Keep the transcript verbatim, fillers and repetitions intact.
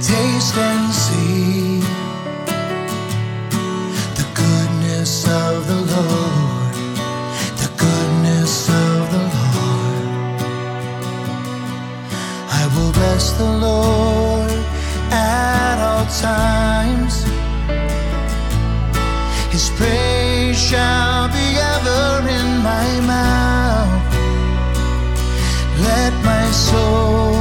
Taste and see the goodness of the Lord, the goodness of the Lord. I will bless the Lord at all times. His praise shall be ever in my mouth. Let my soul